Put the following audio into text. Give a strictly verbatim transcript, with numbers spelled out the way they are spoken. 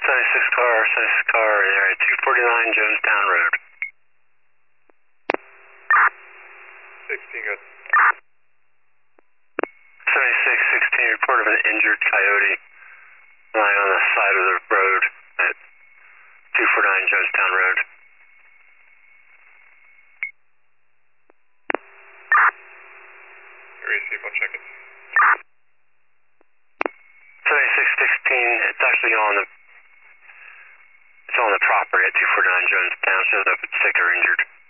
seventy-six car, seventy-six car in area two forty-nine Jonestown Road. sixteen, good. seventy-six sixteen, report of an injured coyote lying on the side of the road at two forty-nine Jonestown Road. Area safe, I'll check it. seventy-six sixteen, it's actually on the, it's on the property at two forty-nine Jonestown, shows up it's sick or injured.